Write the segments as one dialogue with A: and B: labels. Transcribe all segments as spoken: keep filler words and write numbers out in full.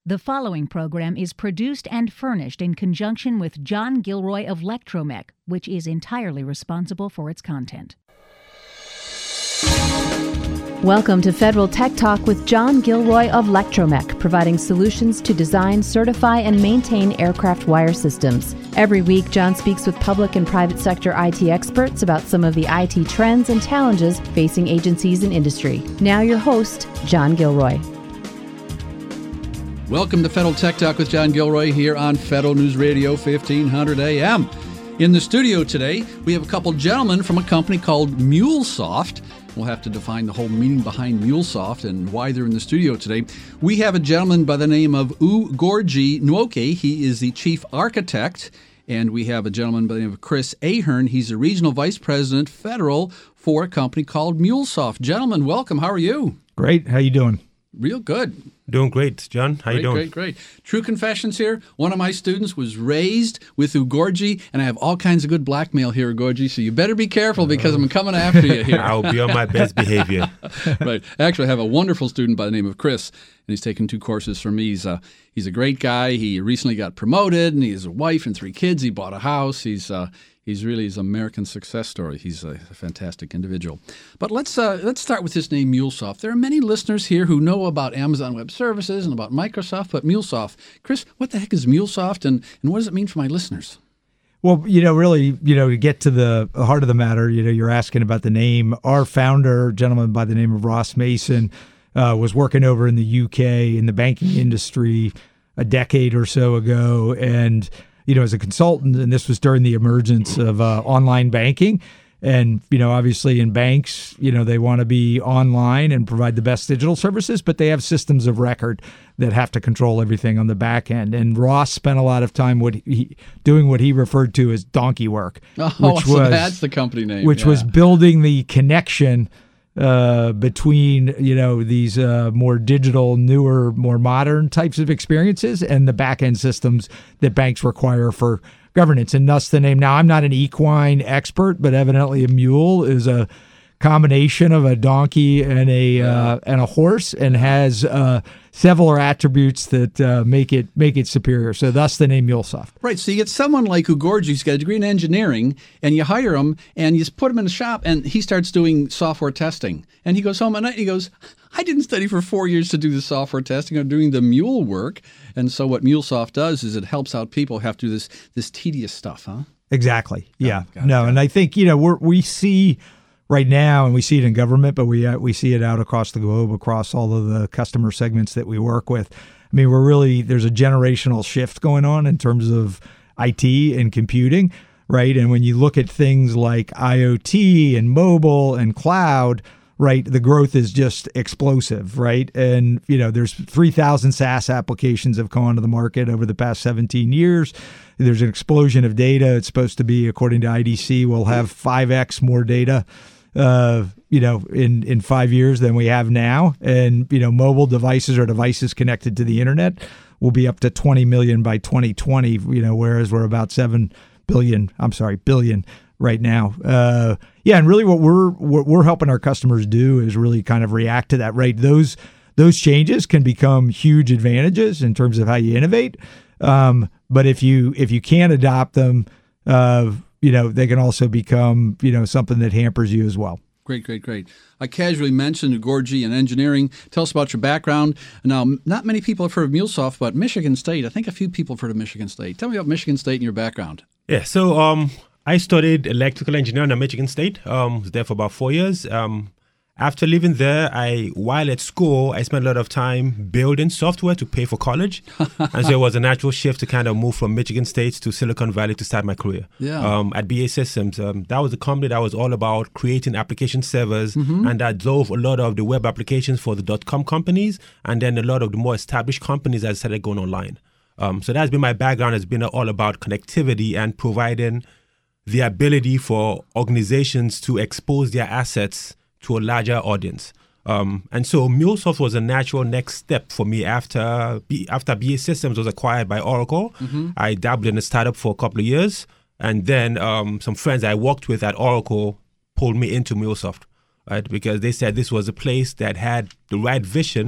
A: The following program is produced and furnished in conjunction with John Gilroy of Lectromech, which is entirely responsible for its content.
B: Welcome to Federal Tech Talk with John Gilroy of Lectromech, providing solutions to design, certify, and maintain aircraft wire systems. Every week, John speaks with public and private sector I T experts about some of the I T trends and challenges facing agencies and industry. Now your host, John Gilroy.
C: Welcome to Federal Tech Talk with John Gilroy here on Federal News Radio fifteen hundred A M. In the studio today, we have a couple gentlemen from a company called MuleSoft. We'll have to define the whole meaning behind MuleSoft and why they're in the studio today. We have a gentleman by the name of Ugorji Nwoke. He is the chief architect. And we have a gentleman by the name of Chris Ahern. He's the regional vice president federal for a company called MuleSoft. Gentlemen, welcome. How are you?
D: Great. How you doing?
C: Real good.
E: Doing great, John. How
C: great,
E: you doing?
C: Great, great, True confessions here. One of my students was raised with Ugorji, and I have all kinds of good blackmail here, Ugorji, so you better be careful because I'm coming after you here.
E: I'll be on my best behavior.
C: Right. Actually, I have a wonderful student by the name of Chris, and he's taken two courses from me. He's a, he's a great guy. He recently got promoted, and he has a wife and three kids. He bought a house. He's uh, He's really his American success story. He's a, a fantastic individual. But let's uh, let's start with this name, MuleSoft. There are many listeners here who know about Amazon Web Services and about Microsoft, but MuleSoft. Chris, what the heck is MuleSoft, and, and what does it mean for my listeners?
D: Well, you know, really, you know, to get to the heart of the matter, you know, you're asking about the name. Our founder, a gentleman by the name of Ross Mason, uh, was working over in the U K in the banking industry a decade or so ago, and you know, as a consultant, and this was during the emergence of uh, online banking. And, you know, obviously in banks, you know, they want to be online and provide the best digital services, but they have systems of record that have to control everything on the back end. And Ross spent a lot of time what he, doing what he referred to as donkey work.
C: Oh,
D: which
C: so
D: was,
C: that's the company name.
D: Which
C: yeah.
D: was building the connection Uh, between, you know, these uh, more digital, newer, more modern types of experiences and the back-end systems that banks require for governance, and thus the name. Now, I'm not an equine expert, but evidently a mule is a combination of a donkey and a uh, and a horse, and has uh, several attributes that uh, make it make it superior. So thus the name MuleSoft.
C: Right. So you get someone like Ugorji who's got a degree in engineering, and you hire him, and you just put him in a shop, and he starts doing software testing. And he goes home at night, and he goes, I didn't study for four years to do the software testing. I'm doing the mule work. And so what MuleSoft does is it helps out people who have to do this this tedious stuff, huh?
D: Exactly. Yeah.
C: Got it, got it,
D: no,
C: got it.
D: and I think, you know, we're, we see right now, and we see it in government, but we uh, we see it out across the globe, across all of the customer segments that we work with. I mean, we're really, there's a generational shift going on in terms of I T and computing, right? And when you look at things like IoT and mobile and cloud, right, the growth is just explosive, right? And, you know, there's three thousand SaaS applications have come onto the market over the past seventeen years. There's an explosion of data. It's supposed to be, according to I D C, we'll have five x more data Uh, you know, in, in five years than we have now. And, you know, mobile devices or devices connected to the internet will be up to twenty million by twenty twenty, you know, whereas we're about seven billion, I'm sorry, billion right now. Uh, yeah. And really what we're, what we're helping our customers do is really kind of react to that, right? Those, those changes can become huge advantages in terms of how you innovate. Um, but if you, if you can't adopt them, uh, you know, they can also become, you know, something that hampers you as well.
C: Great, great, great. I casually mentioned Ugorji and engineering. Tell us about your background. Now, not many people have heard of MuleSoft, but Michigan State, I think a few people have heard of Michigan State. Tell me about Michigan State and your background.
E: Yeah, so um, I studied electrical engineering at Michigan State. Um, was there for about four years. Um, After leaving there, I while at school, I spent a lot of time building software to pay for college. And so it was a natural shift to kind of move from Michigan State to Silicon Valley to start my career.
C: Yeah.
E: Um, at B A Systems, um, that was a company that was all about creating application servers, mm-hmm. and that drove a lot of the web applications for the dot-com companies, and then a lot of the more established companies that started going online. Um, so that's been my background. Has been all about connectivity and providing the ability for organizations to expose their assets to a larger audience. Um, and so MuleSoft was a natural next step for me after B, after B A Systems was acquired by Oracle. Mm-hmm. I dabbled in a startup for a couple of years, and then um, some friends I worked with at Oracle pulled me into MuleSoft, right? Because they said this was a place that had the right vision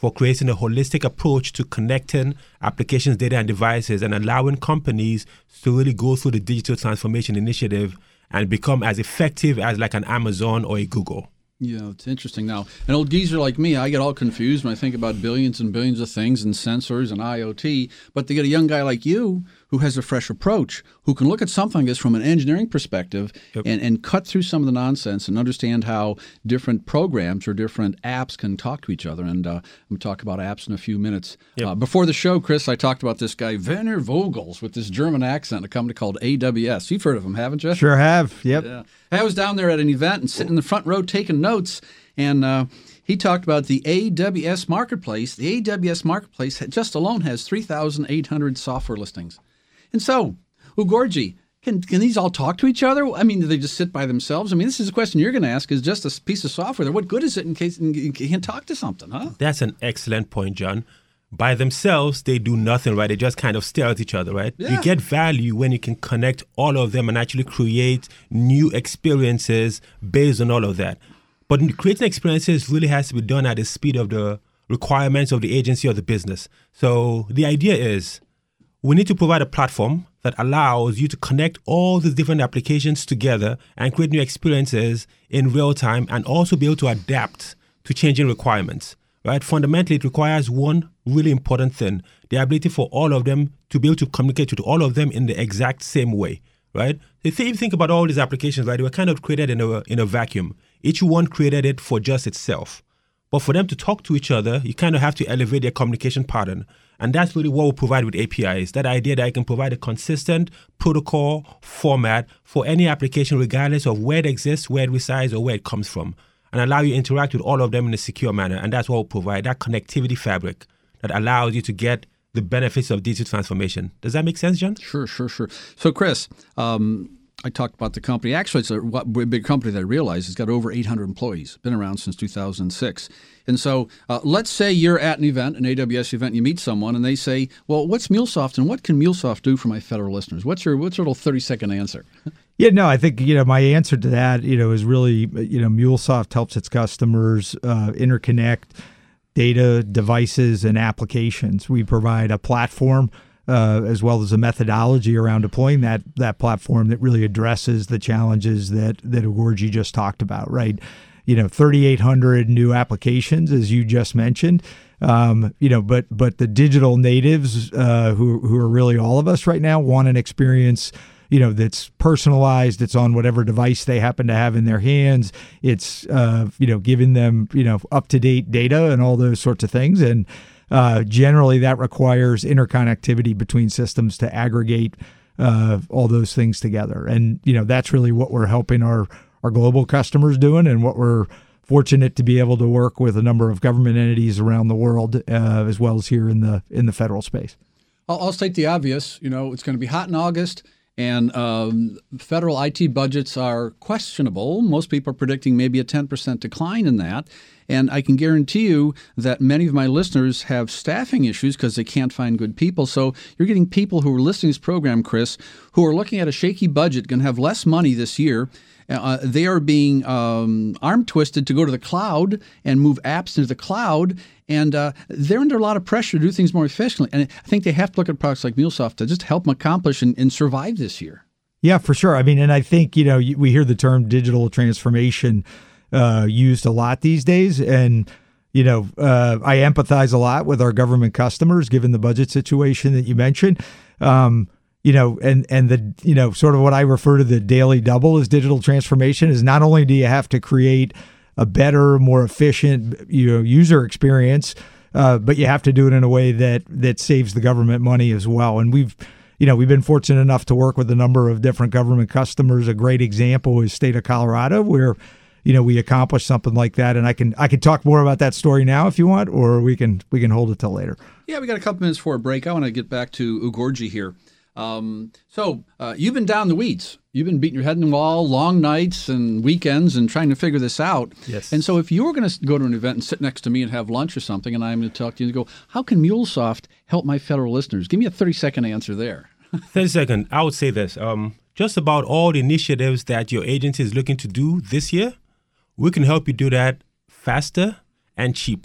E: for creating a holistic approach to connecting applications, data, and devices, and allowing companies to really go through the digital transformation initiative and become as effective as like an Amazon or a Google.
C: Yeah, it's interesting. Now, an old geezer like me, I get all confused when I think about billions and billions of things and sensors and I O T. But to get a young guy like you who has a fresh approach, who can look at something like this from an engineering perspective yep. and, and cut through some of the nonsense and understand how different programs or different apps can talk to each other. And uh, I'm going to talk about apps in a few minutes. Yep. Uh, before the show, Chris, I talked about this guy, Werner Vogels, with this German accent, a company called A W S. You've heard of him, haven't you?
D: Sure have, yep.
C: Yeah. I was down there at an event and sitting in the front row taking notes, and uh, he talked about the A W S Marketplace. The A W S Marketplace just alone has three thousand eight hundred software listings. And so, Ugorji, can can these all talk to each other? I mean, do they just sit by themselves? I mean, this is a question you're going to ask, is just a piece of software there. What good is it in case you can't talk to something, huh?
E: That's an excellent point, John. By themselves, they do nothing, right? They just kind of stare at each other, right? Yeah. You get value when you can connect all of them and actually create new experiences based on all of that. But creating experiences really has to be done at the speed of the requirements of the agency or the business. So the idea is we need to provide a platform that allows you to connect all these different applications together and create new experiences in real time and also be able to adapt to changing requirements. Right? Fundamentally, it requires one really important thing, the ability for all of them to be able to communicate with all of them in the exact same way, right? If you think about all these applications, right, they were kind of created in a, in a vacuum. Each one created it for just itself. But for them to talk to each other, you kind of have to elevate their communication pattern. And that's really what we provide with A P Is, that idea that I can provide a consistent protocol format for any application, regardless of where it exists, where it resides, or where it comes from, and allow you to interact with all of them in a secure manner. And that's what we'll provide, that connectivity fabric that allows you to get the benefits of digital transformation. Does that make sense, John?
C: Sure, sure, sure. So, Chris, um, I talked about the company. Actually, it's a big company that I realize has got over eight hundred employees, been around since two thousand six. And so uh, let's say you're at an event, an A W S event, and you meet someone, and they say, well, what's MuleSoft, and what can MuleSoft do for my federal listeners? What's your what's your little thirty-second answer?
D: Yeah, no, I think, you know, my answer to that, you know, is really, you know, MuleSoft helps its customers uh, interconnect data, devices, and applications. We provide a platform uh, as well as a methodology around deploying that that platform that really addresses the challenges that, that Ugorji just talked about, right? You know, thirty-eight hundred new applications, as you just mentioned. Um, you know, but but the digital natives uh, who who are really all of us right now want an experience, you know, that's personalized. It's on whatever device they happen to have in their hands. It's, uh, you know, giving them, you know, up-to-date data and all those sorts of things. And uh, generally that requires interconnectivity between systems to aggregate uh, all those things together. And, you know, that's really what we're helping our, our global customers doing, and what we're fortunate to be able to work with a number of government entities around the world, uh, as well as here in the in the federal space.
C: I'll, I'll state the obvious. You know, it's going to be hot in August. And um, federal I T budgets are questionable. Most people are predicting maybe a ten percent decline in that. And I can guarantee you that many of my listeners have staffing issues because they can't find good people. So you're getting people who are listening to this program, Chris, who are looking at a shaky budget, going to have less money this year. Uh, they are being um, arm twisted to go to the cloud and move apps into the cloud. And uh, they're under a lot of pressure to do things more efficiently. And I think they have to look at products like MuleSoft to just help them accomplish and, and survive this year.
D: Yeah, for sure. I mean, and I think, you know, we hear the term digital transformation uh, used a lot these days. And, you know, uh, I empathize a lot with our government customers, given the budget situation that you mentioned. Um, you know, and, and the, you know, sort of what I refer to the daily double as digital transformation is not only do you have to create a better, more efficient, you know, user experience, uh, but you have to do it in a way that that saves the government money as well. And we've, you know, we've been fortunate enough to work with a number of different government customers. A great example is state of Colorado, where, you know, we accomplished something like that. And I can I can talk more about that story now if you want, or we can we can hold it till later.
C: Yeah, we got a couple minutes for a break. I want to get back to Ugorji here. Um, so uh, you've been down the weeds. You've been beating your head in the wall, long nights and weekends, and trying to figure this out.
E: Yes.
C: And so if you were going to go to an event and sit next to me and have lunch or something, and I'm going to talk to you and go, how can MuleSoft help my federal listeners? Give me a thirty-second answer there.
E: thirty second. I would say this. Um, just about all the initiatives that your agency is looking to do this year, we can help you do that faster and cheaper.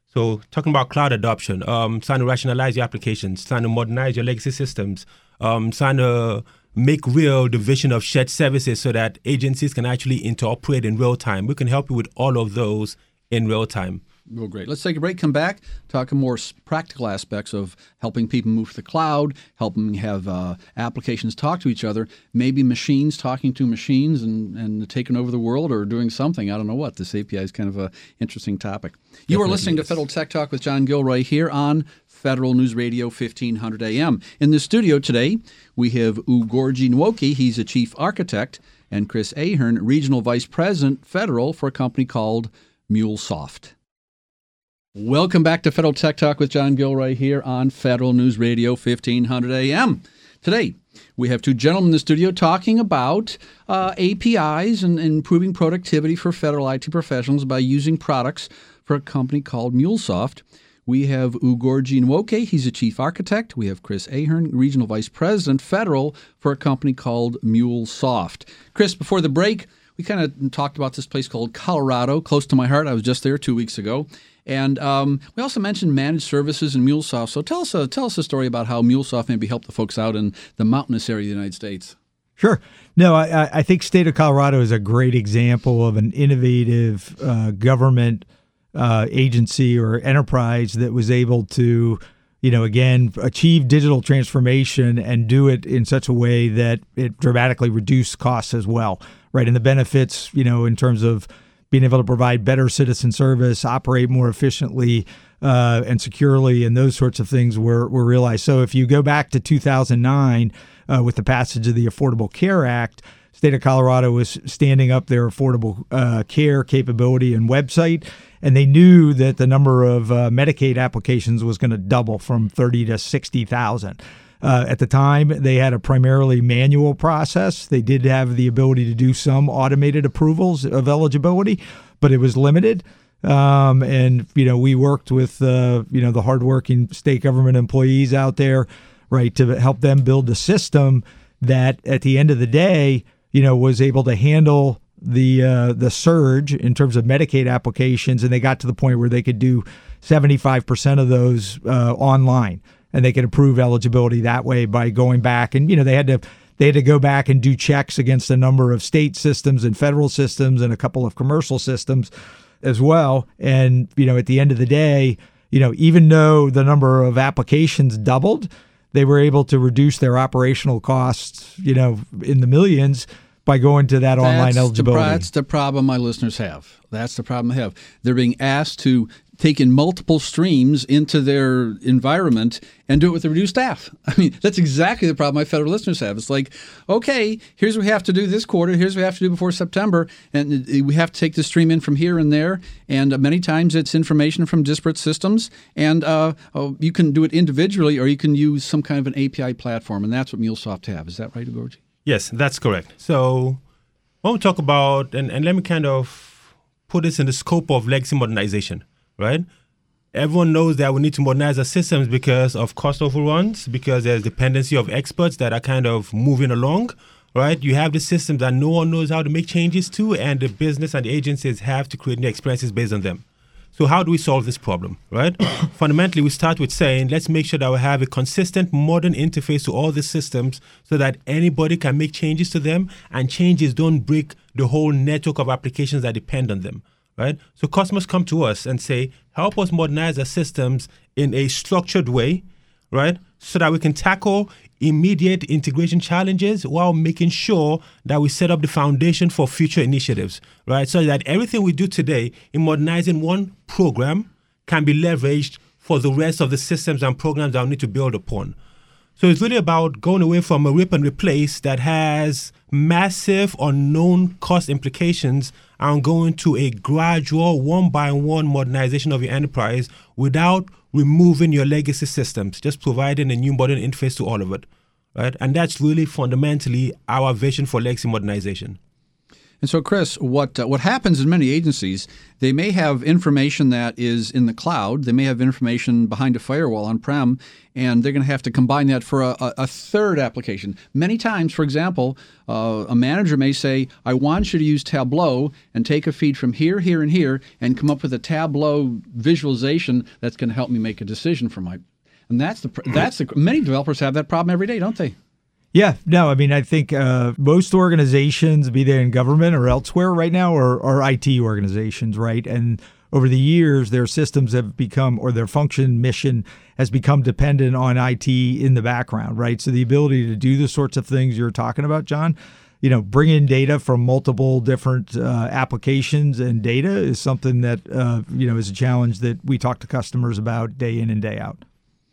E: So talking about cloud adoption, um, trying to rationalize your applications, trying to modernize your legacy systems, um, trying to make real the vision of shared services so that agencies can actually interoperate in real time. We can help you with all of those in real time.
C: Well, great. Let's take a break, come back, talk more practical aspects of helping people move to the cloud, helping have uh, applications talk to each other, maybe machines talking to machines and, and taking over the world or doing something. I don't know what. This A P I is kind of an interesting topic. You
E: Definitely
C: are listening
E: is.
C: to Federal Tech Talk with John Gilroy here on Federal News Radio fifteen hundred A M. In the studio today, we have Ugorji Nwoke. He's a chief architect, and Chris Ahern, regional vice president, federal, for a company called MuleSoft. Welcome back to Federal Tech Talk with John Gilroy here on Federal News Radio fifteen hundred A M. Today, we have two gentlemen in the studio talking about uh, A P Is and, and improving productivity for federal I T professionals by using products for a company called MuleSoft. We have Ugorji Nwoke. He's a chief architect. We have Chris Ahern, regional vice president, federal, for a company called MuleSoft. Chris, before the break, we kind of talked about this place called Colorado, close to my heart. I was just there two weeks ago. And um, we also mentioned managed services and MuleSoft. So tell us, a, tell us a story about how MuleSoft maybe helped the folks out in the mountainous area of the United States.
D: Sure. No, I, I think state of Colorado is a great example of an innovative uh, government uh, agency or enterprise that was able to, you know, again, achieve digital transformation and do it in such a way that it dramatically reduced costs as well, right? And the benefits, you know, in terms of being able to provide better citizen service, operate more efficiently uh, and securely, and those sorts of things were, were realized. So if you go back to two thousand nine uh, with the passage of the Affordable Care Act, state of Colorado was standing up their affordable uh, care capability and website, and they knew that the number of uh, Medicaid applications was going to double from thirty to sixty thousand. Uh, at the time, they had a primarily manual process. They did have the ability to do some automated approvals of eligibility, but it was limited. Um, and, you know, we worked with, uh, you know, the hardworking state government employees out there, right, to help them build a system that at the end of the day, you know, was able to handle the uh, the surge in terms of Medicaid applications. And they got to the point where they could do seventy-five percent of those uh, online. And they could approve eligibility that way by going back. And, you know, they had to they had to go back and do checks against a number of state systems and federal systems and a couple of commercial systems as well. And, you know, at the end of the day, you know, even though the number of applications doubled, they were able to reduce their operational costs, you know, in the millions by going to that online
C: that's
D: eligibility.
C: The, that's the problem my listeners have. That's the problem they have. They're being asked to take in multiple streams into their environment and do it with a reduced staff. I mean, that's exactly the problem my federal listeners have. It's like, okay, here's what we have to do this quarter. Here's what we have to do before September. And we have to take the stream in from here and there. And many times it's information from disparate systems. And uh, oh, you can do it individually or you can use some kind of an A P I platform. And that's what MuleSoft have. Is that right, Ugorji?
E: Yes, that's correct. So when we talk about, and, and let me kind of put this in the scope of legacy modernization, right? Everyone knows that we need to modernize our systems because of cost overruns, because there's dependency of experts that are kind of moving along, right? You have the systems that no one knows how to make changes to, and the business and the agencies have to create new experiences based on them. So how do we solve this problem, right? Fundamentally, we start with saying, let's make sure that we have a consistent modern interface to all the systems so that anybody can make changes to them and changes don't break the whole network of applications that depend on them, right? So customers come to us and say, help us modernize our systems in a structured way, right? So that we can tackle immediate integration challenges while making sure that we set up the foundation for future initiatives, right? So that everything we do today in modernizing one program can be leveraged for the rest of the systems and programs that we need to build upon. So it's really about going away from a rip and replace that has massive unknown cost implications and going to a gradual one by one modernization of your enterprise without removing your legacy systems, just providing a new modern interface to all of it, right? And that's really fundamentally our vision for legacy modernization.
C: And so, Chris, what uh, what happens in many agencies, they may have information that is in the cloud. They may have information behind a firewall on-prem, and they're going to have to combine that for a, a, a third application. Many times, for example, uh, a manager may say, I want you to use Tableau and take a feed from here, here, and here, and come up with a Tableau visualization that's going to help me make a decision for my... And that's the that's the many developers have that problem every day, don't they?
D: Yeah, no, I mean, I think uh, most organizations, be they in government or elsewhere right now, are, are I T organizations, right? And over the years, their systems have become, or their function, mission has become dependent on I T in the background, right? So the ability to do the sorts of things you're talking about, John, you know, bring in data from multiple different uh, applications and data is something that, uh, you know, is a challenge that we talk to customers about day in and day out.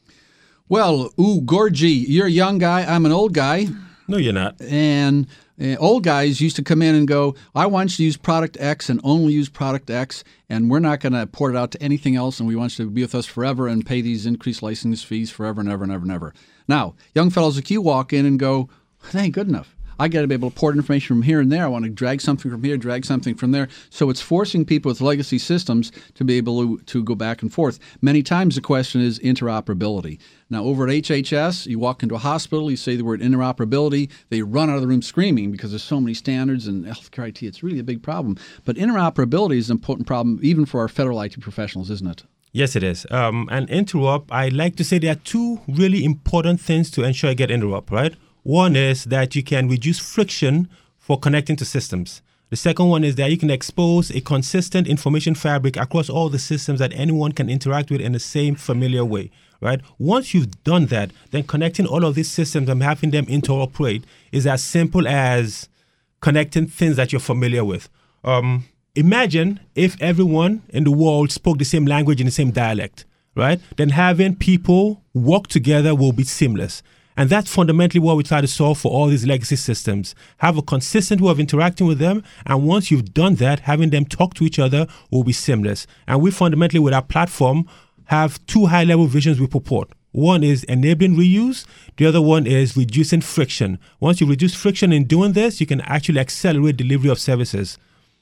C: Well, ooh, Gorgie, you're a young guy. I'm an old guy.
E: No, you're not.
C: And uh, old guys used to come in and go, I want you to use product X and only use product X, and we're not going to port it out to anything else, and we want you to be with us forever and pay these increased license fees forever and ever and ever and ever. Now, young fellows like you walk in and go, that ain't good enough. I got to be able to port information from here and there. I want to drag something from here, drag something from there. So it's forcing people with legacy systems to be able to, to go back and forth. Many times the question is interoperability. Now, over at H H S, you walk into a hospital, you say the word interoperability, they run out of the room screaming because there's so many standards and healthcare I T. It's really a big problem. But interoperability is an important problem even for our federal I T professionals, isn't it?
E: Yes, it is. Um, and interop, I like to say there are two really important things to ensure you get interop, right? One is that you can reduce friction for connecting to systems. The second one is that you can expose a consistent information fabric across all the systems that anyone can interact with in the same familiar way, right? Once you've done that, then connecting all of these systems and having them interoperate is as simple as connecting things that you're familiar with. Um, imagine if everyone in the world spoke the same language in the same dialect, right? Then having people work together will be seamless. And that's fundamentally what we try to solve for all these legacy systems. Have a consistent way of interacting with them. And once you've done that, having them talk to each other will be seamless. And we fundamentally, with our platform, have two high-level visions we purport. One is enabling reuse. The other one is reducing friction. Once you reduce friction in doing this, you can actually accelerate delivery of services.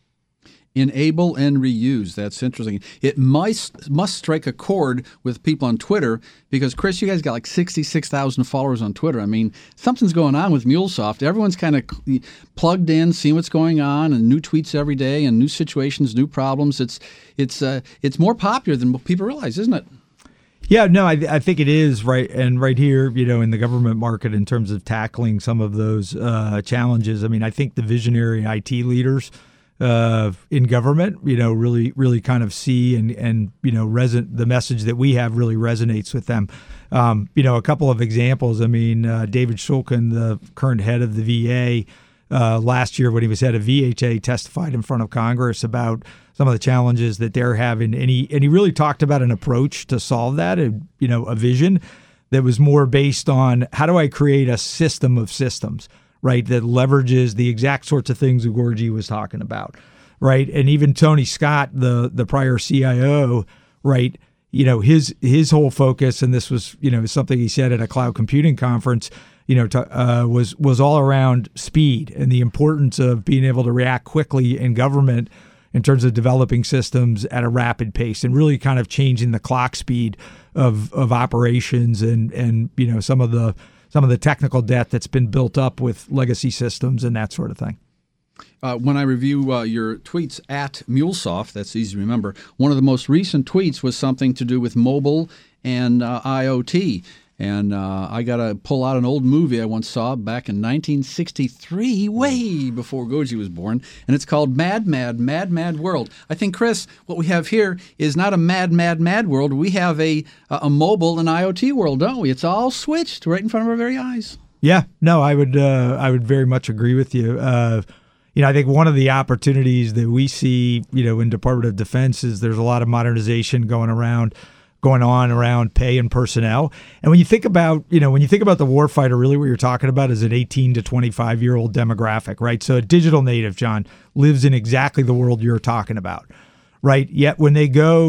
C: Enable and reuse. That's interesting. It must must strike a chord with people on Twitter because, Chris, you guys got like sixty-six thousand followers on Twitter. I mean, something's going on with MuleSoft. Everyone's kind of plugged in, seeing what's going on, and new tweets every day, and new situations, new problems. It's it's uh, it's more popular than people realize, isn't it?
D: Yeah, no, I, I think it is, right. And right here, you know, in the government market, in terms of tackling some of those uh, challenges, I mean, I think the visionary I T leaders uh, in government, you know, really, really kind of see and, and you know, reson- the message that we have really resonates with them. Um, you know, a couple of examples. I mean, uh, David Shulkin, the current head of the V A, uh, last year when he was head of V H A, testified in front of Congress about some of the challenges that they're having. And he, and he really talked about an approach to solve that, and, you know, a vision that was more based on how do I create a system of systems, right, that leverages the exact sorts of things that Gorgie was talking about, right? And even Tony Scott, the the prior C I O, right, you know, his his whole focus, and this was, you know, something he said at a cloud computing conference, you know, to, uh, was was all around speed and the importance of being able to react quickly in government in terms of developing systems at a rapid pace and really kind of changing the clock speed of of operations and and you know some of the some of the technical debt that's been built up with legacy systems and that sort of thing.
C: Uh, when I review uh, your tweets at MuleSoft, that's easy to remember, one of the most recent tweets was something to do with mobile and uh, IoT. And uh, I got to pull out an old movie I once saw back in nineteen sixty-three, way before Goji was born, and it's called Mad, Mad, Mad, Mad World. I think, Chris, what we have here is not a mad, mad, mad world. We have a a mobile and IoT world, don't we? It's all switched right in front of our very eyes.
D: Yeah, no, I would uh, I would very much agree with you. Uh, you know, I think one of the opportunities that we see, you know, in Department of Defense is there's a lot of modernization going around. going on around pay and personnel. And when you think about, you know, when you think about the warfighter, really what you're talking about is an eighteen to twenty-five year old demographic, right? So a digital native, John, lives in exactly the world you're talking about, right? Yet when they go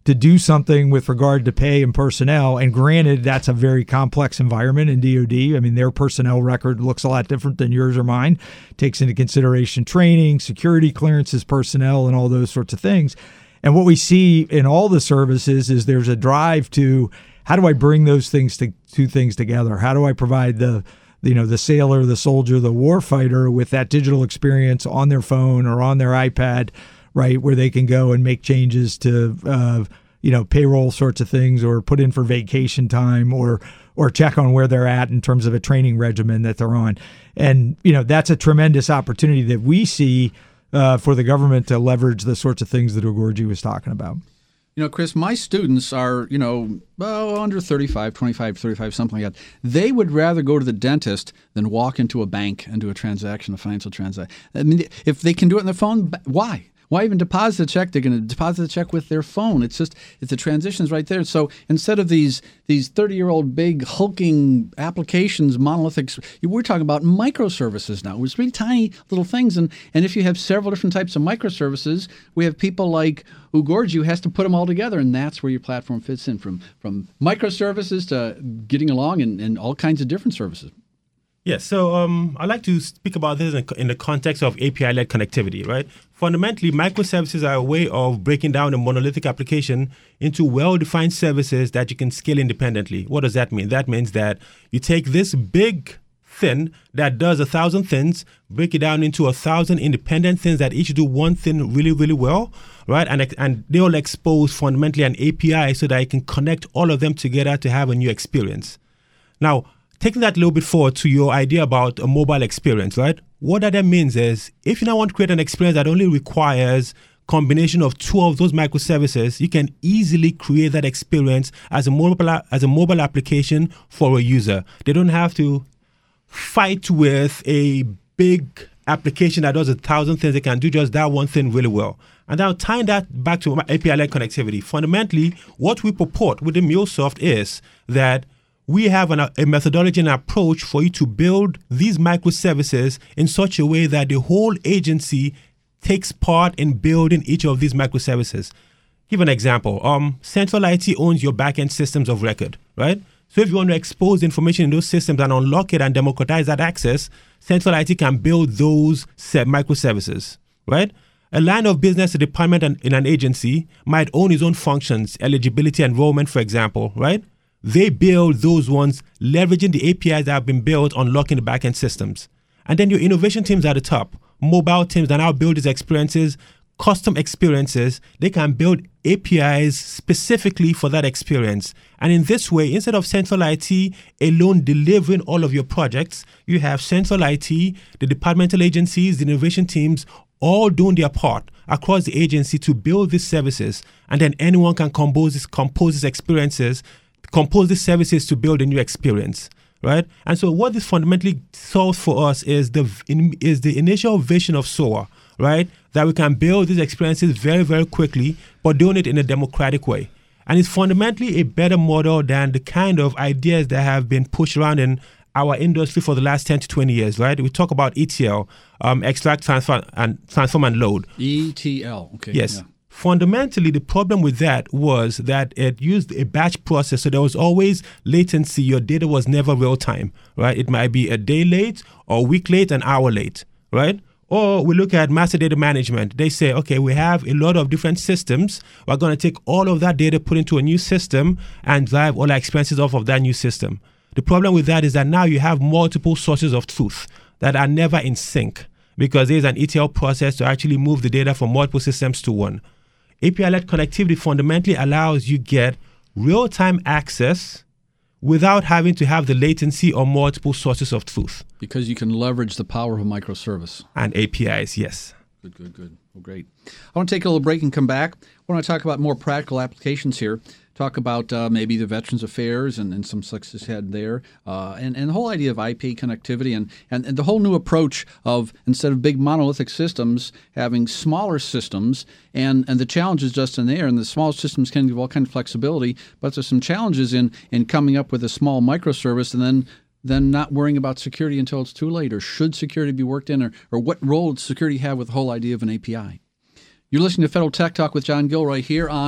D: to do something with regard to pay and personnel. And granted, that's a very complex environment in D O D. I mean, their personnel record looks a lot different than yours or mine. Takes into consideration training, security clearances, personnel, and all those sorts of things. And what we see in all the services is there's a drive to, how do I bring those things to two things together? How do I provide the you know, the sailor, the soldier, the warfighter with that digital experience on their phone or on their iPad, right, where they can go and make changes to, uh, you know, payroll sorts of things, or put in for vacation time, or or check on where they're at in terms of a training regimen that they're on. And, you know, that's a tremendous opportunity that we see uh, for the government to leverage the sorts of things that Ugorji was talking about.
C: You know, Chris, my students are, you know, well, under thirty-five, twenty-five, thirty-five, something like that. They would rather go to the dentist than walk into a bank and do a transaction, a financial transaction. I mean, if they can do it on their phone, why? Why even deposit a check? They're going to deposit the check with their phone. It's just, it's the transitions right there. So instead of these these thirty-year-old big hulking applications, monolithic, we're talking about microservices now. It's really tiny little things. And, and if you have several different types of microservices, we have people like Ugorji who has to put them all together, and that's where your platform fits in, from from microservices to getting along and, and all kinds of different services.
E: Yes, so um, I'd like to speak about this in, in the context of A P I-led connectivity, right? Fundamentally, microservices are a way of breaking down a monolithic application into well-defined services that you can scale independently. What does that mean? That means that you take this big thing that does a thousand things, break it down into a thousand independent things that each do one thing really, really well, right? And, and they all expose fundamentally an A P I so that you can connect all of them together to have a new experience. Now, taking that a little bit forward to your idea about a mobile experience, right? What that then means is, if you now want to create an experience that only requires combination of two of those microservices, you can easily create that experience as a mobile as a mobile application for a user. They don't have to fight with a big application that does a thousand things. They can do just that one thing really well. And now tying that back to A P I-led connectivity, fundamentally, what we purport with the MuleSoft is that we have an, a methodology and approach for you to build these microservices in such a way that the whole agency takes part in building each of these microservices. Give an example. Um, Central I T owns your backend systems of record, right? So if you want to expose information in those systems and unlock it and democratize that access, Central I T can build those microservices, right? A line of business, a department in an agency might own its own functions, eligibility, enrollment, for example, right? They build those ones, leveraging the A P Is that have been built, unlocking the backend systems. And then your innovation teams at the top, mobile teams that now build these experiences, custom experiences. They can build A P Is specifically for that experience. And in this way, instead of Central I T alone delivering all of your projects, you have Central I T, the departmental agencies, the innovation teams, all doing their part across the agency to build these services. And then anyone can compose these, compose these experiences, compose these services to build a new experience, right? And so what this fundamentally solves for us is the in, is the initial vision of S O A, right? That we can build these experiences very, very quickly, but doing it in a democratic way. And it's fundamentally a better model than the kind of ideas that have been pushed around in our industry for the last ten to twenty years, right? We talk about E T L, um, extract, transfer, and transform and load.
C: E T L, okay.
E: Yes.
C: Yeah.
E: Fundamentally, the problem with that was that it used a batch process, so there was always latency. Your data was never real time, right? It might be a day late, or a week late, an hour late, right? Or we look at master data management. They say, okay, we have a lot of different systems. We're going to take all of that data, put into a new system, and drive all our expenses off of that new system. The problem with that is that now you have multiple sources of truth that are never in sync, because there's an E T L process to actually move the data from multiple systems to one. A P I-led connectivity fundamentally allows you get real-time access without having to have the latency or multiple sources of truth.
C: Because you can leverage the power of a microservice.
E: And A P Is, yes.
C: Good, good, good. Well, great. I want to take a little break and come back. I want to talk about more practical applications here. Talk about uh, maybe the Veterans Affairs and, and some success had there, uh, and, and the whole idea of I P connectivity and, and, and the whole new approach of, instead of big monolithic systems, having smaller systems, and, and the challenges just in there. And the small systems can give all kinds of flexibility, but there's some challenges in, in coming up with a small microservice and then then not worrying about security until it's too late, or should security be worked in, or, or what role does security have with the whole idea of an A P I? You're listening to Federal Tech Talk with John Gilroy here on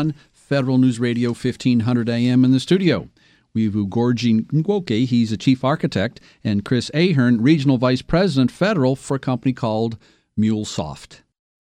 C: Federal News Radio fifteen hundred A M in the studio. We have Ugorji Nwoke, he's a chief architect, and Chris Ahern, regional vice president federal for a company called MuleSoft.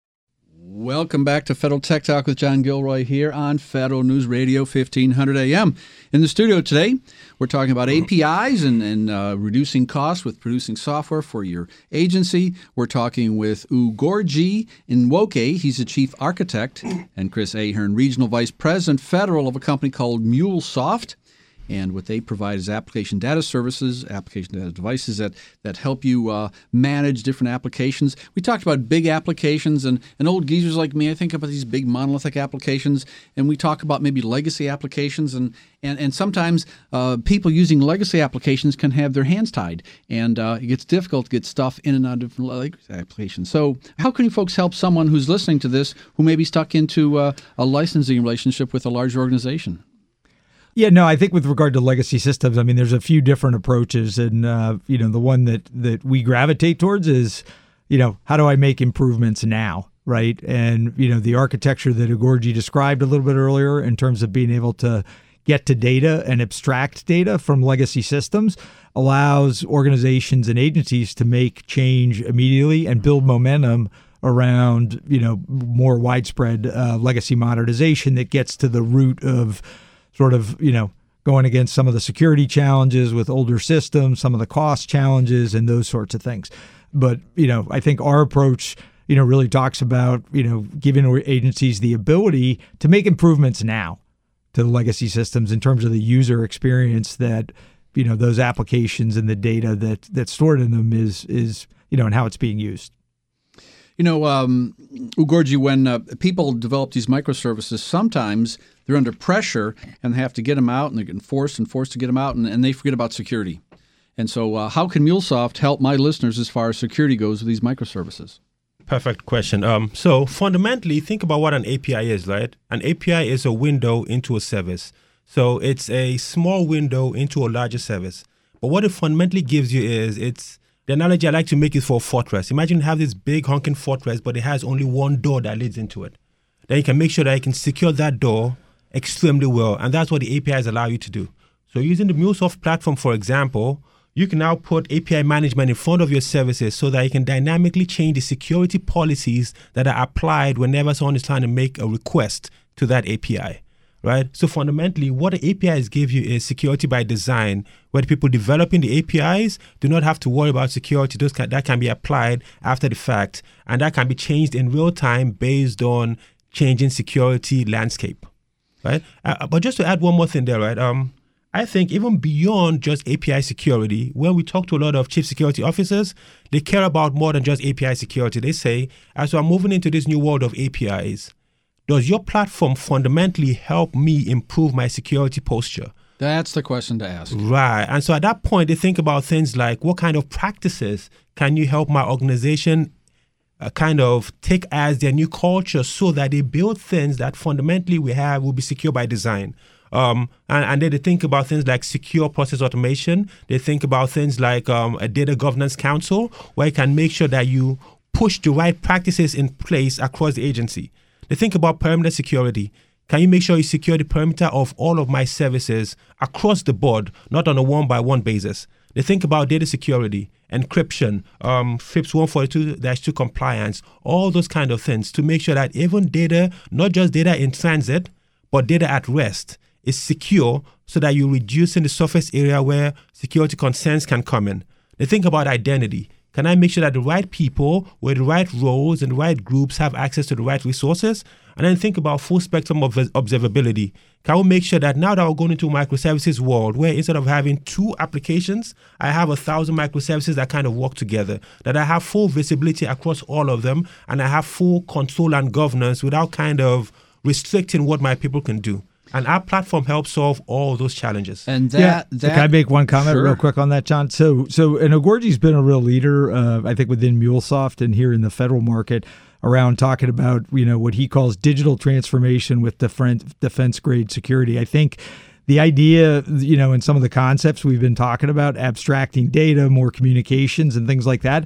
C: Welcome back to Federal Tech Talk with John Gilroy here on Federal News Radio fifteen hundred A M. In the studio today, we're talking about A P Is and, and uh, reducing costs with producing software for your agency. We're talking with Ugorji Nwoke, he's a chief architect, and Chris Ahern, regional vice president federal of a company called MuleSoft. And what they provide is application data services, application data devices that, that help you uh, manage different applications. We talked about big applications, and, and old geezers like me, I think about these big monolithic applications, and we talk about maybe legacy applications, and and, and sometimes uh, people using legacy applications can have their hands tied, and uh, it gets difficult to get stuff in and out of legacy applications. So how can you folks help someone who's listening to this who may be stuck into uh, a licensing relationship with a large organization?
D: Yeah, no, I think with regard to legacy systems, I mean, there's a few different approaches. And, uh, you know, the one that, that we gravitate towards is, you know, how do I make improvements now, right? And, you know, the architecture that Ugorji described a little bit earlier in terms of being able to get to data and abstract data from legacy systems allows organizations and agencies to make change immediately and build momentum around, you know, more widespread uh, legacy modernization that gets to the root of sort of, you know, going against some of the security challenges with older systems, some of the cost challenges, and those sorts of things. But, you know, I think our approach, you know, really talks about, you know, giving agencies the ability to make improvements now to the legacy systems in terms of the user experience that, you know, those applications and the data that that's stored in them is, is you know, and how it's being used.
C: You know, um, Ugorji, when uh, people develop these microservices, sometimes they're under pressure and they have to get them out, and they're getting forced and forced to get them out, and, and they forget about security. And so uh, how can MuleSoft help my listeners as far as security goes with these microservices?
E: Perfect question. Um, so fundamentally, think about what an A P I is, right? An A P I is a window into a service. So it's a small window into a larger service. But what it fundamentally gives you is it's the analogy I like to make is for a fortress. Imagine you have this big honking fortress, but it has only one door that leads into it. Then you can make sure that you can secure that door extremely well, and that's what the A P Is allow you to do. So using the MuleSoft platform, for example, you can now put A P I management in front of your services so that you can dynamically change the security policies that are applied whenever someone is trying to make a request to that A P I. Right? So fundamentally, what the A P Is give you is security by design, where the people developing the A P Is do not have to worry about security. Those can, that can be applied after the fact, and that can be changed in real time based on changing security landscape. Right? Uh, but just to add one more thing there, right? Um, I think even beyond just A P I security, when we talk to a lot of chief security officers, they care about more than just A P I security. They say, as we're moving into this new world of A P Is, does your platform fundamentally help me improve my security posture?
C: That's the question to ask.
E: Right. And so at that point, they think about things like, what kind of practices can you help my organization uh, kind of take as their new culture so that they build things that fundamentally we have will be secure by design? Um, and, and then they think about things like secure process automation. They think about things like um, a data governance council, where you can make sure that you push the right practices in place across the agency. They think about perimeter security. Can you make sure you secure the perimeter of all of my services across the board, not on a one-by-one basis? They think about data security, encryption, um, FIPS one forty-two dash two compliance, all those kind of things to make sure that even data, not just data in transit, but data at rest, is secure so that you're reducing the surface area where security concerns can come in. They think about identity. Can I make sure that the right people with the right roles and the right groups have access to the right resources? And then think about full spectrum of observability. Can we make sure that now that we're going into a microservices world, where instead of having two applications, I have a thousand microservices that kind of work together, that I have full visibility across all of them, and I have full control and governance without kind of restricting what my people can do. And our platform helps solve all those challenges.
C: And that,
D: yeah.
C: that
D: so can I make one comment
C: sure.
D: real quick on that, John? So, so, and Ugorji's been a real leader, uh, I think, within MuleSoft and here in the federal market around talking about, you know, what he calls digital transformation with defense, defense grade security. I think the idea, you know, and some of the concepts we've been talking about, abstracting data, more communications and things like that,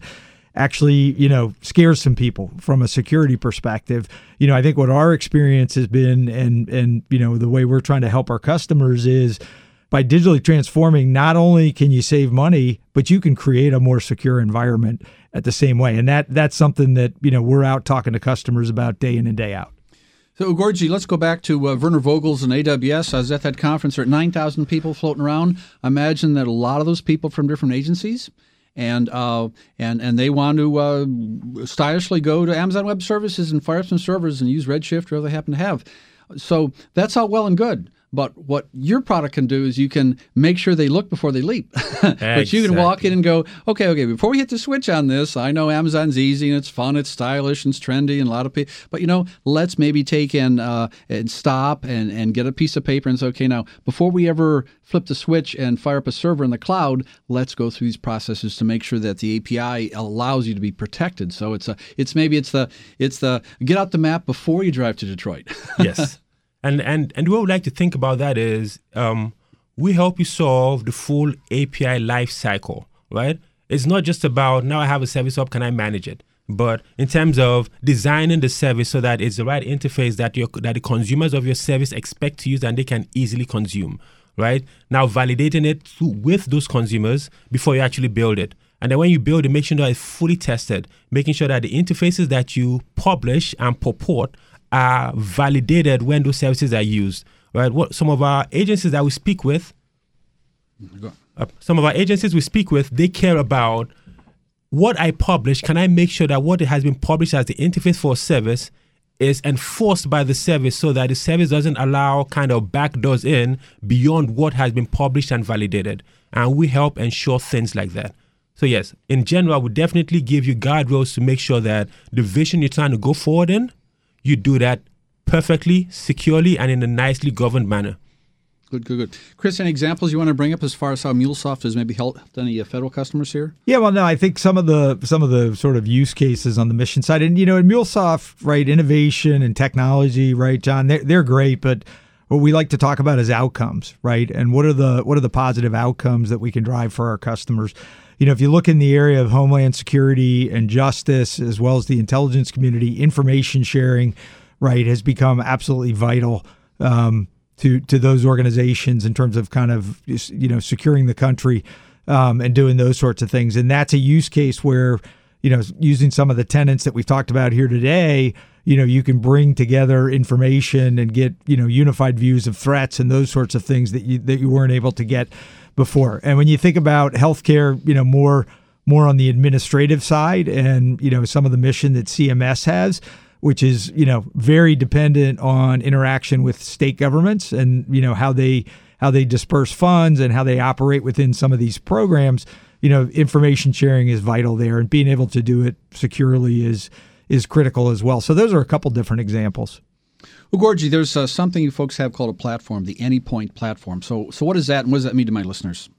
D: actually, you know, scares some people from a security perspective. You know, I think what our experience has been, and and you know, the way we're trying to help our customers is by digitally transforming, not only can you save money, but you can create a more secure environment at the same way. And that that's something that, you know, we're out talking to customers about day in and day out.
C: So, Ugorji, let's go back to uh, Werner Vogels and A W S. I was at that conference. There are nine thousand people floating around. I imagine that a lot of those people from different agencies, and uh, and and they want to uh, stylishly go to Amazon Web Services and fire up some servers and use Redshift or whatever they happen to have. So that's all well and good. But what your product can do is you can make sure they look before they leap. But you can walk in and go, okay, okay, before we hit the switch on this, I know Amazon's easy and it's fun, it's stylish and it's trendy and a lot of people, but you know, let's maybe take and, uh, and stop and, and get a piece of paper and say, okay, now before we ever flip the switch and fire up a server in the cloud, let's go through these processes to make sure that the A P I allows you to be protected. So it's a, it's maybe it's the, it's the get out the map before you drive to Detroit.
E: Yes. And and and what we like to think about that is um, we help you solve the full A P I life cycle, right? It's not just about now I have a service up, can I manage it? But in terms of designing the service so that it's the right interface that your that the consumers of your service expect to use and they can easily consume, right? Now validating it to, with those consumers before you actually build it. And then when you build it, make sure that it's fully tested, making sure that the interfaces that you publish and purport are validated when those services are used, right? What some of our agencies that we speak with, uh, some of our agencies we speak with, they care about what I publish. Can I make sure that what has been published as the interface for a service is enforced by the service so that the service doesn't allow kind of backdoors in beyond what has been published and validated? And we help ensure things like that. So yes, in general, we definitely give you guardrails to make sure that the vision you're trying to go forward in, you do that perfectly, securely, and in a nicely governed manner.
C: Good, good, good. Chris, any examples you want to bring up as far as how MuleSoft has maybe helped any uh, federal customers here?
D: Yeah, well, no, I think some of the some of the sort of use cases on the mission side, and you know, in MuleSoft, right, innovation and technology, right, John, they're, they're great, but what we like to talk about is outcomes, right, and what are the what are the positive outcomes that we can drive for our customers. You know, if you look in the area of homeland security and justice, as well as the intelligence community, information sharing, right, has become absolutely vital um, to to those organizations in terms of kind of, you know, securing the country um, and doing those sorts of things. And that's a use case where, you know, using some of the tenets that we've talked about here today, you know, you can bring together information and get, you know, unified views of threats and those sorts of things that you that you weren't able to get before. And when you think about healthcare, you know, more more on the administrative side and, you know, some of the mission that C M S has, which is, you know, very dependent on interaction with state governments and, you know, how they how they disperse funds and how they operate within some of these programs, you know, information sharing is vital there, and being able to do it securely is is critical as well. So those are a couple different examples.
C: Ugorji, there's uh, something you folks have called a platform, the Anypoint platform. So so what is that, and what does that mean to my listeners?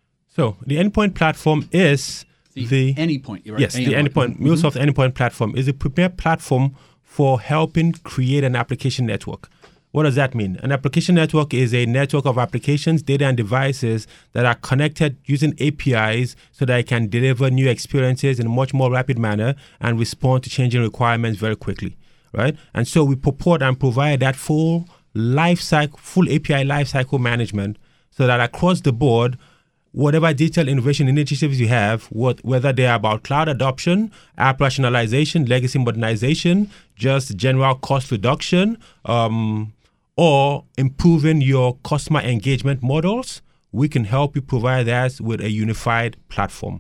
E: So the Anypoint platform is
C: the,
E: the
C: Anypoint. Right?
E: Yes, the Anypoint, mm-hmm. MuleSoft Anypoint platform is a premier platform for helping create an application network. What does that mean? An application network is a network of applications, data, and devices that are connected using A P Is so that it can deliver new experiences in a much more rapid manner and respond to changing requirements very quickly. Right, and so we purport and provide that full life cycle, full A P I lifecycle management, so that across the board, whatever digital innovation initiatives you have, what, whether they are about cloud adoption, app rationalization, legacy modernization, just general cost reduction, um, or improving your customer engagement models, we can help you provide that with a unified platform.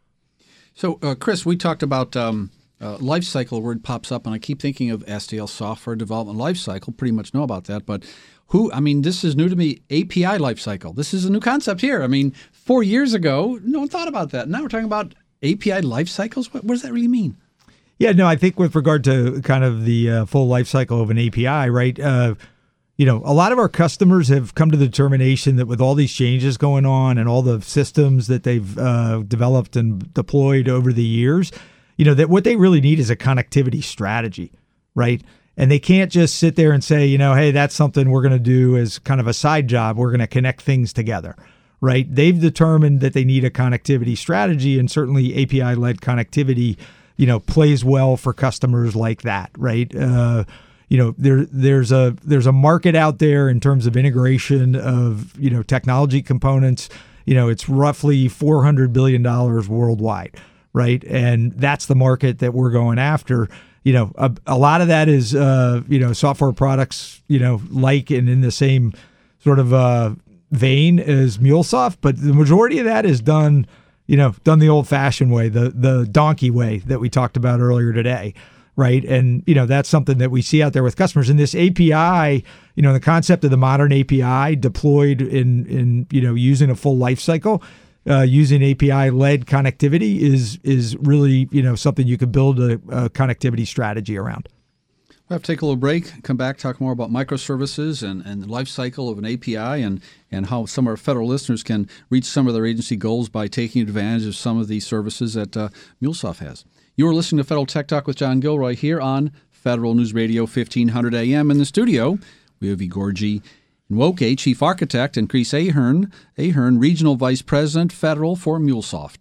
C: So, uh, Chris, we talked about. Um Uh, life cycle word pops up, and I keep thinking of S D L, software development life cycle. Pretty much know about that, but who? I mean, this is new to me. A P I life cycle. This is a new concept here. I mean, four years ago, no one thought about that. Now we're talking about A P I life cycles. What, what does that really mean?
D: Yeah, no, I think with regard to kind of the uh, full life cycle of an A P I, right? Uh, you know, a lot of our customers have come to the determination that with all these changes going on and all the systems that they've uh, developed and deployed over the years, you know, that what they really need is a connectivity strategy, right? And they can't just sit there and say, you know, hey, that's something we're going to do as kind of a side job. We're going to connect things together, right? They've determined that they need a connectivity strategy, and certainly A P I-led connectivity, you know, plays well for customers like that, right? Uh, you know, there there's a there's a market out there in terms of integration of, you know, technology components. You know, it's roughly four hundred billion dollars worldwide, right? And that's the market that we're going after. You know, a, a lot of that is, uh, you know, software products, you know, like and in the same sort of uh, vein as MuleSoft, but the majority of that is done, you know, done the old-fashioned way, the the donkey way that we talked about earlier today, right? And, you know, that's something that we see out there with customers. And this A P I, you know, the concept of the modern A P I deployed in, in you know, using a full life cycle, uh, using A P I-led connectivity is is really, you know, something you could build a, a connectivity strategy around.
C: We'll have to take a little break, come back, talk more about microservices and, and the life cycle of an A P I and, and how some of our federal listeners can reach some of their agency goals by taking advantage of some of these services that uh, MuleSoft has. You're listening to Federal Tech Talk with John Gilroy here on Federal News Radio fifteen hundred A M. In the studio, we have Igorji Nwoke, Chief Architect, and Chris Ahern, Ahern, Regional Vice President, Federal for MuleSoft.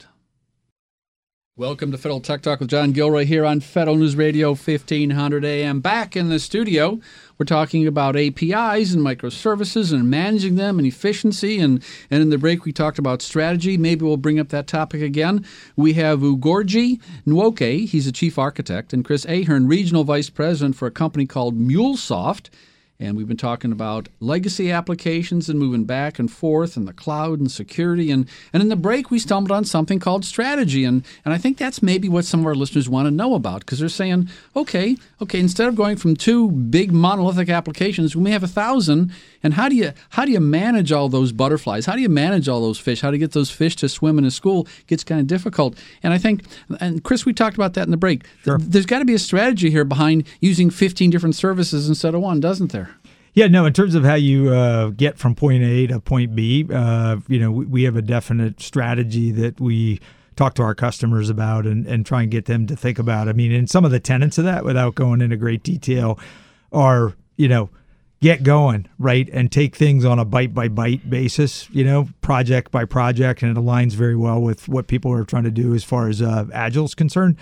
C: Welcome to Federal Tech Talk with John Gilroy here on Federal News Radio fifteen hundred A M. Back in the studio, we're talking about A P Is and microservices and managing them and efficiency. And, and in the break, we talked about strategy. Maybe we'll bring up that topic again. We have Igorji Nwoke, he's a chief architect, and Chris Ahern, regional vice president for a company called MuleSoft. And we've been talking about legacy applications and moving back and forth and the cloud and security. And, and in the break, we stumbled on something called strategy. And, and I think that's maybe what some of our listeners want to know about, because they're saying, okay, okay, instead of going from two big monolithic applications, we may have a thousand. And how do you how do you manage all those butterflies? How do you manage all those fish? How do you get those fish to swim in a school? It gets kind of difficult. And I think, and Chris, we talked about that in the break.
D: Sure.
C: There's got to be a strategy here behind using fifteen different services instead of one, doesn't there?
D: Yeah, no, in terms of how you uh, get from point A to point B, uh, you know, we, we have a definite strategy that we talk to our customers about and, and try and get them to think about. I mean, and some of the tenets of that, without going into great detail, are, you know, get going, right, and take things on a bite-by-bite basis, you know, project by project, and it aligns very well with what people are trying to do as far as uh, Agile is concerned.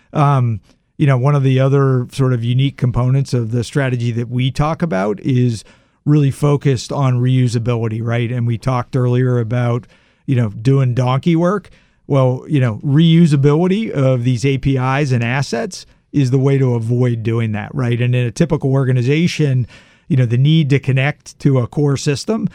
D: Um You know, one of the other sort of unique components of the strategy that we talk about is really focused on reusability, right? And we talked earlier about, you know, doing donkey work. Well, you know, reusability of these A P Is and assets is the way to avoid doing that, right? And in a typical organization, you know, the need to connect to a core system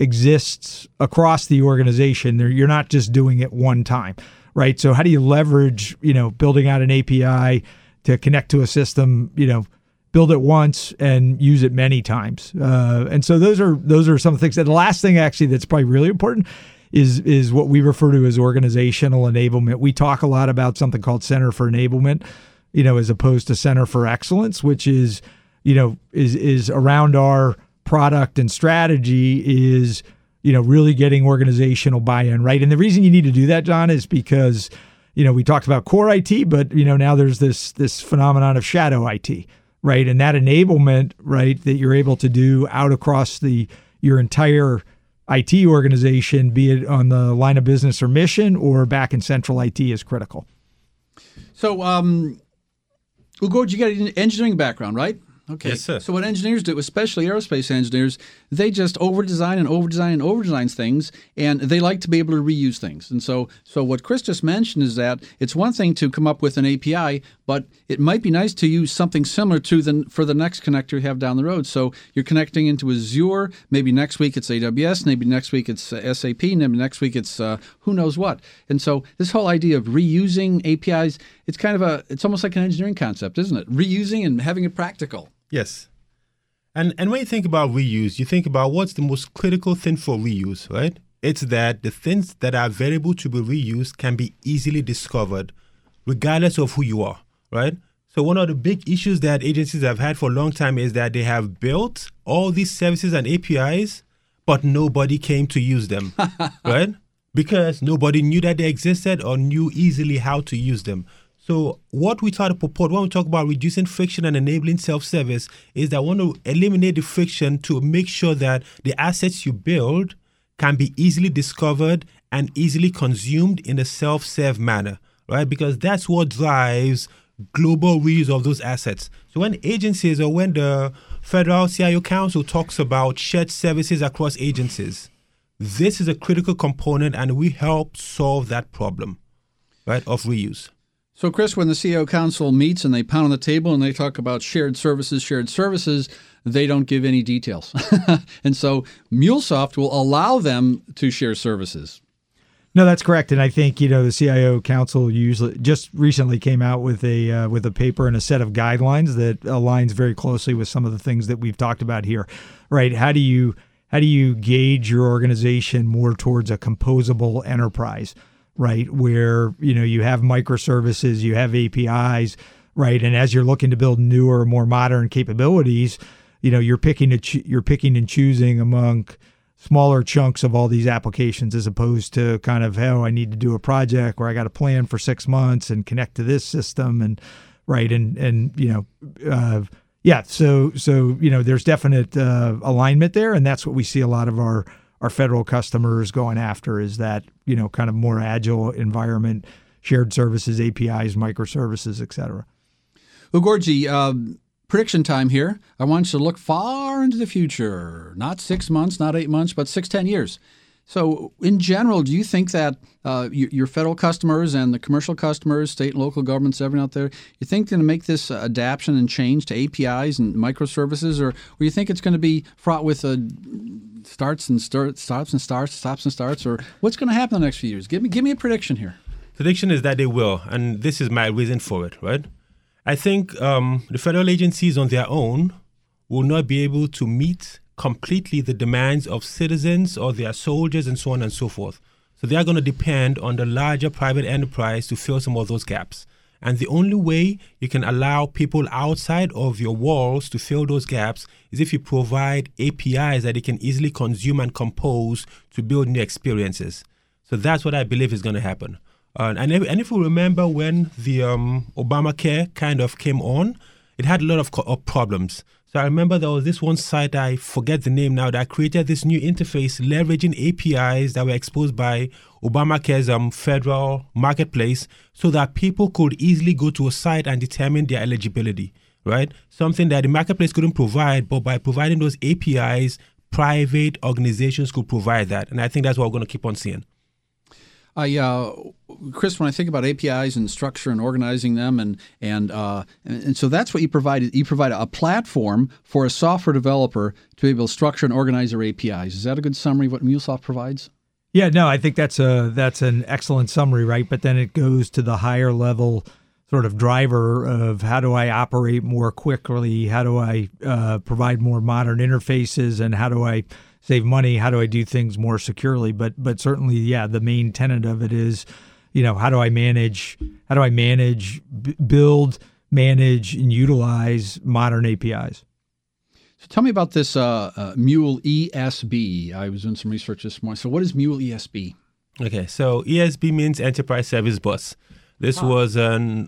D: exists across the organization. You're not just doing it one time, right? So how do you leverage, you know, building out an A P I to connect to a system, you know, build it once and use it many times. Uh, and so those are those are some things. And the last thing actually that's probably really important is is what we refer to as organizational enablement. We talk a lot about something called Center for Enablement, you know, as opposed to Center for Excellence, which is, you know, is is around our product and strategy is, you know, really getting organizational buy-in, right? And the reason you need to do that, John, is because, you know, we talked about core I T, but, you know, now there's this this phenomenon of shadow I T, right? And that enablement, right, that you're able to do out across the your entire I T organization, be it on the line of business or mission or back in central I T, is critical.
C: So, um, Igorji, you got an engineering background, right? Okay.
E: Yes, sir.
C: So what engineers do, especially aerospace engineers, they just over-design and over-design and over-design things, and they like to be able to reuse things. And so so what Chris just mentioned is that it's one thing to come up with an A P I, but it might be nice to use something similar to the, for the next connector you have down the road. So you're connecting into Azure, maybe next week it's A W S, maybe next week it's uh, S A P, maybe next week it's uh, who knows what. And so this whole idea of reusing A P Is, it's kind of a, it's almost like an engineering concept, isn't it? Reusing and having it practical.
E: Yes. And and when you think about reuse, you think about what's the most critical thing for reuse, right? It's that the things that are available to be reused can be easily discovered regardless of who you are, right? So one of the big issues that agencies have had for a long time is that they have built all these services and A P Is, but nobody came to use them, right? Because nobody knew that they existed or knew easily how to use them. So what we try to purport when we talk about reducing friction and enabling self-service is that we want to eliminate the friction to make sure that the assets you build can be easily discovered and easily consumed in a self-serve manner, right? Because that's what drives global reuse of those assets. So when agencies or when the Federal C I O Council talks about shared services across agencies, this is a critical component, and we help solve that problem, right, of reuse.
C: So, Chris, when the C I O Council meets and they pound on the table and they talk about shared services, shared services, they don't give any details. And so MuleSoft will allow them to share services.
D: No, that's correct. And I think, you know, the C I O Council usually just recently came out with a uh, with a paper and a set of guidelines that aligns very closely with some of the things that we've talked about here, right? How do you how do you gauge your organization more towards a composable enterprise, right? Where, you know, you have microservices, you have A P Is, right? And as you're looking to build newer, more modern capabilities, you know, you're picking a ch- you're picking and choosing among smaller chunks of all these applications, as opposed to kind of, oh, I need to do a project where I got a plan for six months and connect to this system, and right, and and you know, uh, yeah. So so you know, there's definite uh, alignment there, and that's what we see a lot of our our federal customers going after, is that, you know, kind of more agile environment, shared services, A P Is, microservices, et cetera.
C: Ugorji, um, prediction time here. I want you to look far into the future, not six months, not eight months, but six, ten years. So in general, do you think that uh, your, your federal customers and the commercial customers, state and local governments, everyone out there, you think they're going to make this uh, adaptation and change to A P Is and microservices, or, or you think it's going to be fraught with uh, starts and start, stops and starts, stops and starts, or what's going to happen in the next few years? Give me, give me a prediction here.
E: Prediction is that they will, and this is my reason for it, right? I think um, the federal agencies on their own will not be able to meet completely the demands of citizens or their soldiers and so on and so forth. So they are going to depend on the larger private enterprise to fill some of those gaps. And the only way you can allow people outside of your walls to fill those gaps is if you provide A P Is that they can easily consume and compose to build new experiences. So that's what I believe is going to happen. Uh, and, if, and if we remember when the um, Obamacare kind of came on, it had a lot of, co- of problems. So I remember there was this one site, I forget the name now, that created this new interface leveraging A P Is that were exposed by Obamacare's um, federal marketplace, so that people could easily go to a site and determine their eligibility, right? Something that the marketplace couldn't provide, but by providing those A P Is, private organizations could provide that. And I think that's what we're going to keep on seeing.
C: I, uh, Chris, when I think about A P Is and structure and organizing them, and and uh, and, and so that's what you provide. You provide a platform for a software developer to be able to structure and organize their A P Is. Is that a good summary of what MuleSoft provides?
D: Yeah, no, I think that's a that's an excellent summary, right? But then it goes to the higher level sort of driver of how do I operate more quickly? How do I uh, provide more modern interfaces? And how do I save money? How do I do things more securely? But but certainly, yeah, the main tenet of it is, you know, how do I manage, how do I manage, b- build, manage, and utilize modern A P Is?
C: So tell me about this uh, uh, Mule E S B. I was doing some research this morning. So what is Mule E S B?
E: Okay, so E S B means Enterprise Service Bus. This huh. was an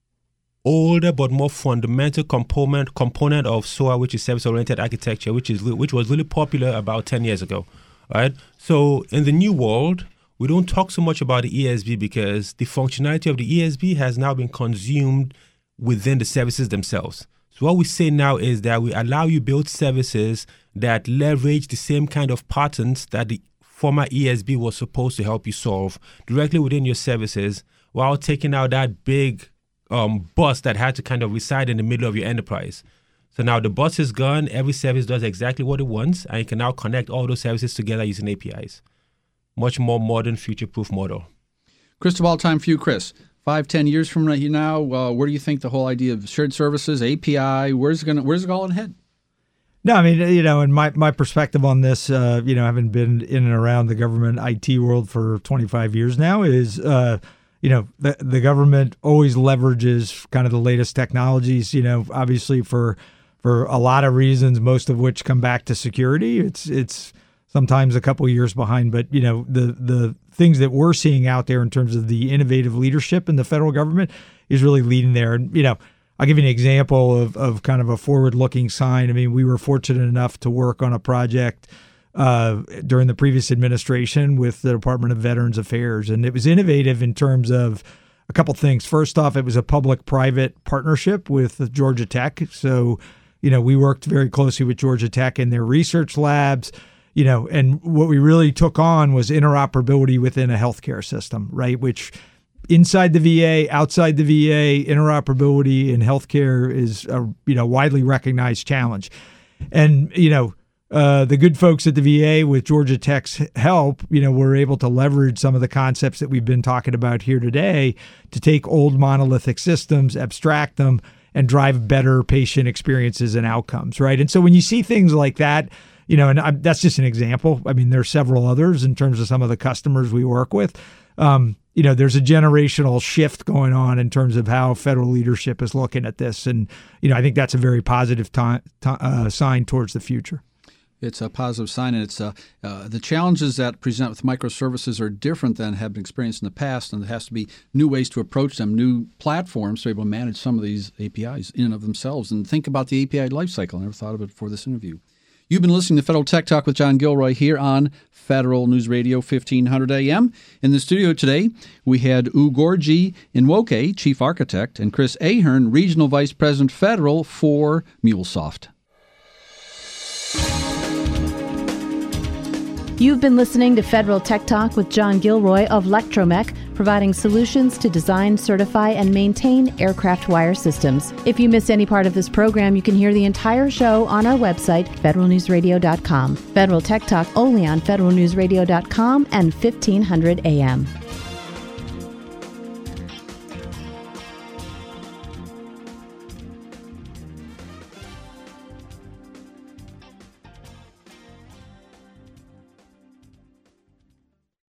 E: older but more fundamental component component of S O A, which is service-oriented architecture, which is which was really popular about ten years ago, right? So in the new world, we don't talk so much about the E S B because the functionality of the E S B has now been consumed within the services themselves. So what we say now is that we allow you build services that leverage the same kind of patterns that the former E S B was supposed to help you solve directly within your services, while taking out that big um, bus that had to kind of reside in the middle of your enterprise. So now the bus is gone, every service does exactly what it wants, and you can now connect all those services together using A P Is. Much more modern, future-proof model.
C: Cristobal, time for you, Chris. Five, ten years from right now, uh, where do you think the whole idea of shared services, A P I, where's it going? Where's it going to head?
D: No, I mean, you know, and my, my perspective on this, uh, you know, having been in and around the government I T world for twenty-five years now, is, uh, you know, the, the government always leverages kind of the latest technologies, you know, obviously for for a lot of reasons, most of which come back to security. It's it's sometimes a couple of years behind, but, you know, the the things that we're seeing out there in terms of the innovative leadership in the federal government is really leading there. And, you know, I'll give you an example of, of kind of a forward-looking sign. I mean, we were fortunate enough to work on a project uh, during the previous administration with the Department of Veterans Affairs. And it was innovative in terms of a couple things. First off, it was a public-private partnership with Georgia Tech. So, you know, we worked very closely with Georgia Tech in their research labs, you know, and what we really took on was interoperability within a healthcare system, right? Which inside the V A, outside the V A, interoperability in healthcare is a, you know, widely recognized challenge. And, you know, uh, the good folks at the V A with Georgia Tech's help, you know, were able to leverage some of the concepts that we've been talking about here today to take old monolithic systems, abstract them, and drive better patient experiences and outcomes, right? And so when you see things like that, you know, and I'm, that's just an example. I mean, there's several others in terms of some of the customers we work with. Um, you know, there's a generational shift going on in terms of how federal leadership is looking at this. And, you know, I think that's a very positive t- t- uh, sign towards the future.
C: It's a positive sign, and it's uh, uh, the challenges that present with microservices are different than have been experienced in the past, and there has to be new ways to approach them, new platforms to be able to manage some of these A P Is in and of themselves. And think about the A P I lifecycle. I never thought of it before this interview. You've been listening to Federal Tech Talk with John Gilroy here on Federal News Radio fifteen hundred A M. In the studio today, we had Ugorji Nwoke, Chief Architect, and Chris Ahern, Regional Vice President Federal for MuleSoft.
B: You've been listening to Federal Tech Talk with John Gilroy of Lectromech, providing solutions to design, certify, and maintain aircraft wire systems. If you missed any part of this program, you can hear the entire show on our website, federal news radio dot com. Federal Tech Talk only on federal news radio dot com and fifteen hundred A M.